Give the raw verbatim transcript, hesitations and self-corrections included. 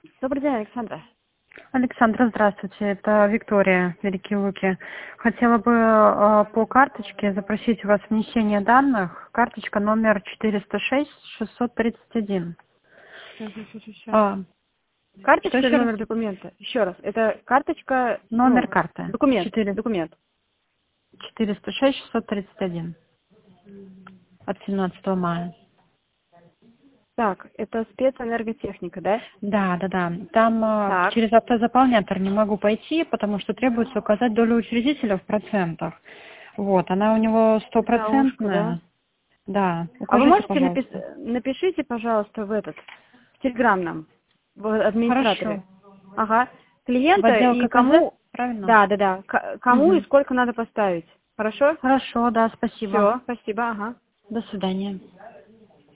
Добрый день, Александра. Александра, здравствуйте. Это Виктория, Великие Луки. Хотела бы э, по карточке запросить у вас внесение данных. Карточка номер четыреста шесть шестьсот тридцать один. Сейчас, сейчас, сейчас. А, что Карточка или еще раз? номер документа? Еще раз. Это карточка, Номер ну, карты. документ, четыре- документ. четыреста шесть шестьсот тридцать один. От семнадцатого мая. Так, это спецэнерготехника, да? Да, да, да. Там э, Так. через автозаполнятор не могу пойти, потому что требуется указать долю учредителя в процентах. Вот, она у него На ушко, да? стопроцентная. Да, А вы укажите, можете напис... пожалуйста. напишите, пожалуйста, в этот, в Телеграм нам, в администраторе. Хорошо. Ага. В Клиента отдел и ККЗ, кому, правильно? да, да, да, к- кому и Угу. сколько надо поставить. Хорошо? Хорошо, да, спасибо. Все, спасибо, ага. До свидания.